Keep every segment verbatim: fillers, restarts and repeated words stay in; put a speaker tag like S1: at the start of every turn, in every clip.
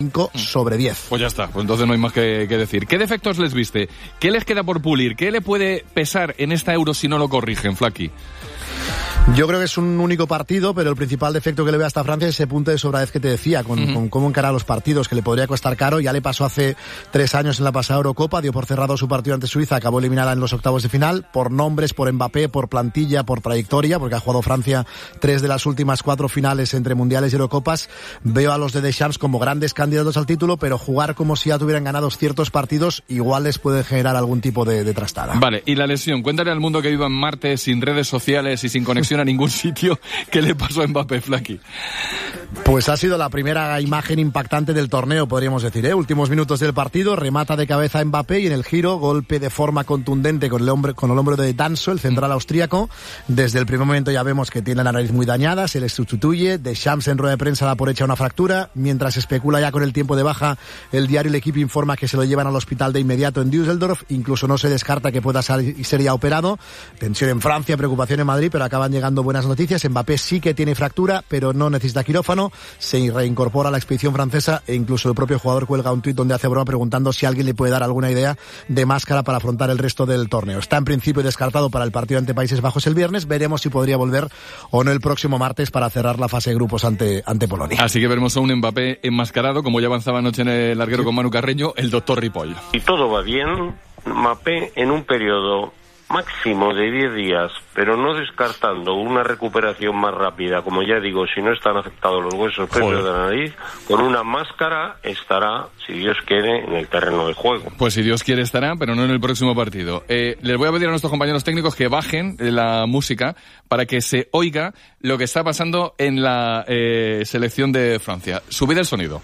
S1: cinco sobre diez.
S2: Pues ya está, pues entonces no hay más que, que decir. ¿Qué defectos les viste? ¿Qué les queda por pulir? ¿Qué le puede pesar en esta Euro si no lo corrigen, Flaky?
S1: Yo creo que es un único partido, pero el principal defecto que le veo hasta Francia es ese punto de sobradez que te decía, con, uh-huh. con cómo encarar los partidos, que le podría costar caro. Ya le pasó hace tres años en la pasada Eurocopa, dio por cerrado su partido ante Suiza, acabó eliminada en los octavos de final, por nombres, por Mbappé, por plantilla, por trayectoria, porque ha jugado Francia tres de las últimas cuatro finales entre mundiales y Eurocopas. Veo a los de Deschamps como grandes candidatos al título, pero jugar como si ya tuvieran ganados ciertos partidos, igual les puede generar algún tipo de, de trastada.
S2: Vale, y la lesión, cuéntale al mundo que viva en Marte sin redes sociales y sin conexión a ningún sitio, ¿qué le pasó a Mbappé, Flaky?
S1: Pues ha sido la primera imagen impactante del torneo, podríamos decir, ¿eh? Últimos minutos del partido, remata de cabeza Mbappé y en el giro, golpe de forma contundente con el hombre, con el hombro de Danso, el central austríaco. Desde el primer momento ya vemos que tiene la nariz muy dañada, se le sustituye, Deschamps en rueda de prensa da por hecha una fractura, mientras especula ya con el tiempo de baja, el diario El Equipo informa que se lo llevan al hospital de inmediato en Düsseldorf, incluso no se descarta que pueda ser ya operado. Tensión en Francia, preocupación en Madrid, pero acaban llegando buenas noticias. Mbappé sí que tiene fractura, pero no necesita quirófano, se reincorpora a la expedición francesa e incluso el propio jugador cuelga un tuit donde hace broma preguntando si alguien le puede dar alguna idea de máscara para afrontar el resto del torneo. Está en principio descartado para el partido ante Países Bajos el viernes, veremos si podría volver o no el próximo martes para cerrar la fase de grupos ante, ante Polonia.
S2: Así que veremos a un Mbappé enmascarado, como ya avanzaba anoche en el larguero con Manu Carreño, el doctor Ripoll.
S3: Y todo va bien, Mbappé en un periodo máximo de diez días, pero no descartando una recuperación más rápida, como ya digo, si no están afectados los huesos previos de la nariz, con una máscara estará, si Dios quiere, en el terreno de juego.
S2: Pues si Dios quiere estará, pero no en el próximo partido. Eh, les voy a pedir a nuestros compañeros técnicos que bajen la música para que se oiga lo que está pasando en la eh, selección de Francia. Subid el sonido.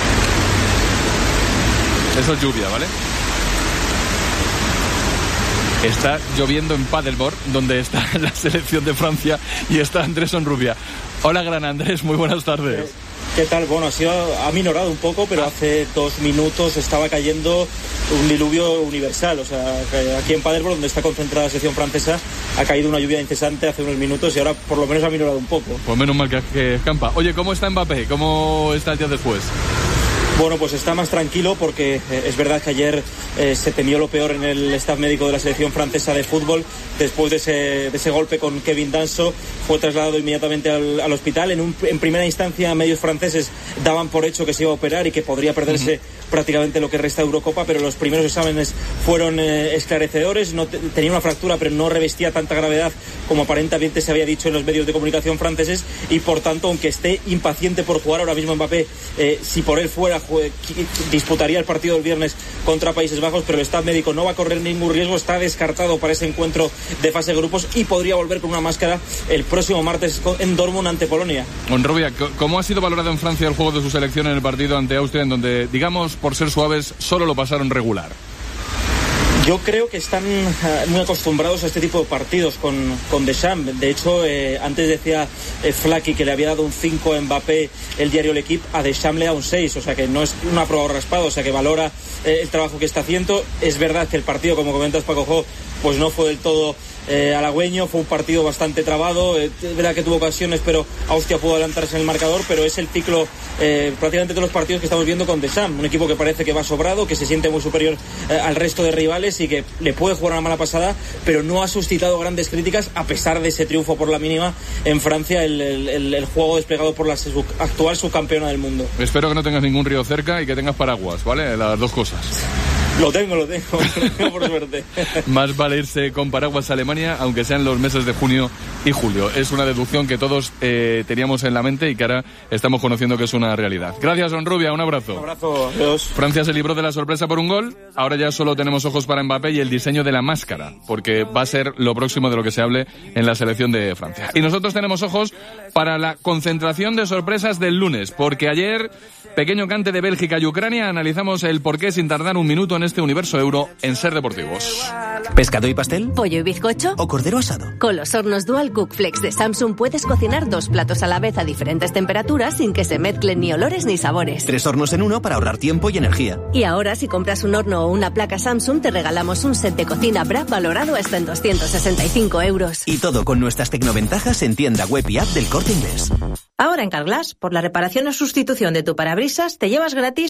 S2: Eso es lluvia, ¿vale? Está lloviendo en Paderborn, donde está la selección de Francia, y está Andrés Onrubia. Hola, gran Andrés, muy buenas tardes.
S4: ¿Qué tal? Bueno, ha sido, ha minorado un poco, pero hace dos minutos estaba cayendo un diluvio universal. O sea, aquí en Paderborn, donde está concentrada la selección francesa, ha caído una lluvia incesante hace unos minutos y ahora por lo menos ha minorado un poco.
S2: Pues menos mal que, que escampa. Oye, ¿cómo está Mbappé? ¿Cómo está el día después?
S4: Bueno, pues está más tranquilo porque eh, es verdad que ayer eh, se temió lo peor en el staff médico de la selección francesa de fútbol. Después de ese, de ese golpe con Kevin Danso, fue trasladado inmediatamente al, al hospital. En, un, en primera instancia, medios franceses daban por hecho que se iba a operar y que podría perderse uh-huh. prácticamente lo que resta de Eurocopa, pero los primeros exámenes fueron eh, esclarecedores. No te, tenía una fractura, pero no revestía tanta gravedad como aparentemente se había dicho en los medios de comunicación franceses, y por tanto, aunque esté impaciente por jugar ahora mismo Mbappé, eh, si por él fuera, disputaría el partido del viernes contra Países Bajos, pero el staff médico no va a correr ningún riesgo, está descartado para ese encuentro de fase de grupos y podría volver con una máscara el próximo martes en Dortmund ante Polonia.
S2: Onrubia, ¿cómo ha sido valorado en Francia el juego de su selección en el partido ante Austria, en donde, digamos, por ser suaves, solo lo pasaron regular?
S4: Yo creo que están uh, muy acostumbrados a este tipo de partidos con, con Deschamps. De hecho, eh, antes decía eh, Flaky que le había dado un cinco a Mbappé el diario El Equipo, a Deschamps le da un seis, o sea que no es una prueba raspado, o sea que valora eh, el trabajo que está haciendo. Es verdad que el partido, como comentas Paco Jo, pues no fue del todo eh, halagüeño, fue un partido bastante trabado, eh, es verdad que tuvo ocasiones, pero Austria pudo adelantarse en el marcador, pero es el ciclo eh, prácticamente de los partidos que estamos viendo con Deschamps, un equipo que parece que va sobrado, que se siente muy superior eh, al resto de rivales y que le puede jugar una mala pasada, pero no ha suscitado grandes críticas a pesar de ese triunfo por la mínima en Francia, el, el, el juego desplegado por la sub, actual subcampeona del mundo.
S2: Espero que no tengas ningún río cerca y que tengas paraguas, ¿vale? Las dos cosas.
S4: Lo tengo, lo tengo, lo tengo por suerte.
S2: Más vale irse con paraguas a Alemania, aunque sean los meses de junio y julio. Es una deducción que todos eh, teníamos en la mente y que ahora estamos conociendo que es una realidad. Gracias, Onrubia, un abrazo.
S4: Un abrazo, adiós.
S2: Francia se libró de la sorpresa por un gol. Ahora ya solo tenemos ojos para Mbappé y el diseño de la máscara, porque va a ser lo próximo de lo que se hable en la selección de Francia. Y nosotros tenemos ojos para la concentración de sorpresas del lunes, porque ayer, pequeño cante de Bélgica y Ucrania, analizamos el porqué sin tardar un minuto en este universo euro en Ser Deportivos.
S5: ¿Pescado y pastel?
S6: ¿Pollo y bizcocho?
S5: ¿O cordero asado?
S6: Con los hornos Dual Cook Flex de Samsung puedes cocinar dos platos a la vez a diferentes temperaturas sin que se mezclen ni olores ni sabores.
S5: Tres hornos en uno para ahorrar tiempo y energía.
S6: Y ahora, si compras un horno o una placa Samsung, te regalamos un set de cocina Brav valorado hasta en doscientos sesenta y cinco euros.
S5: Y todo con nuestras tecnoventajas en tienda web y app del Corte Inglés.
S7: Ahora en Carglass, por la reparación o sustitución de tu parabrisas, te llevas gratis